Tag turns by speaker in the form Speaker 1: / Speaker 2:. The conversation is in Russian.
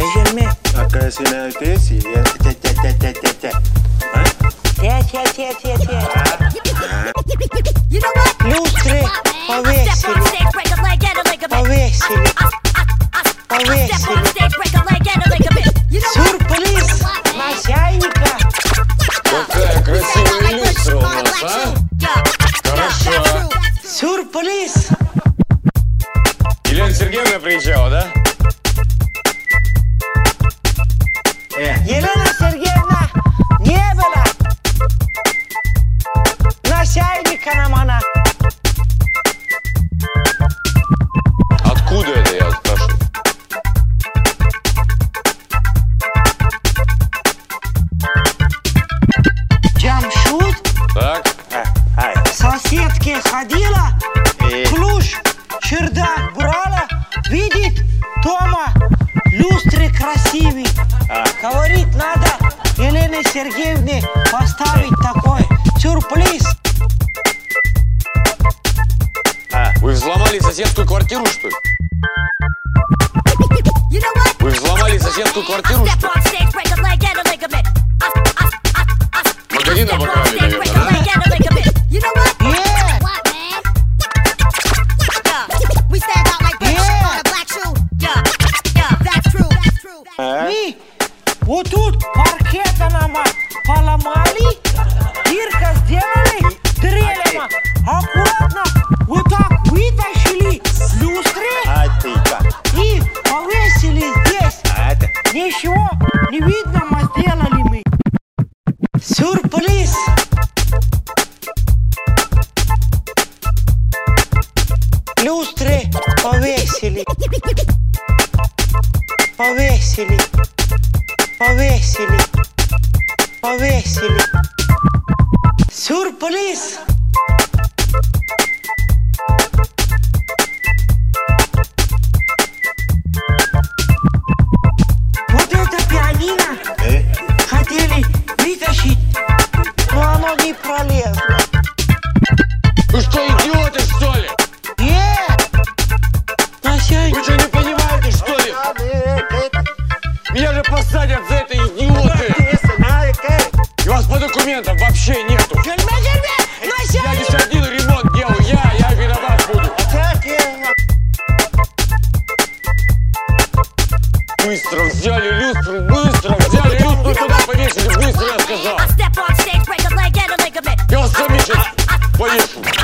Speaker 1: Gelme.
Speaker 2: Arkadaşına ötesi ya.
Speaker 1: Люстры повесили. Повесили. Сюрприз на чайника.
Speaker 3: Какая красивая люстра у нас, а? Хорошо.
Speaker 1: Сюрприз.
Speaker 3: Елена Сергеевна приезжала, да?
Speaker 1: Елена Сергеевна не была. На чайника нам она.
Speaker 3: Откуда это, я спрашиваю?
Speaker 1: Джамшут
Speaker 3: Так?
Speaker 1: соседки ходила, ключ, чердак брала, видит, дома люстры красивые. Говорит, надо Елене Сергеевне поставить такой сюрприз.
Speaker 3: Вы взломали соседскую квартиру, что ли? Вы взломали соседскую квартиру, что ли? Магазин обокрали, наверное,
Speaker 1: Мы вот тут паркета нам поломали, дырка сделали дрелями, аккуратно вот так вытащили люстры и повесили здесь. Ничего не видно, мы сделали мы. Сюрприз! Люстры повесили. Повесили. Повесили. Повесили. Сюрприз! Вот это пианино хотели вытащить, но оно не пролезло.
Speaker 3: Вы что, идиоты, что ли?
Speaker 1: На чайник.
Speaker 3: Вы что, не понимаете, что ли? Меня же посадят за это, идиоты! И вас по документам вообще нету! Я лишь один ремонт делаю, я виноват буду! Быстро взяли люстру, туда повесили, быстро я сказал! Я вас сами сейчас повешу!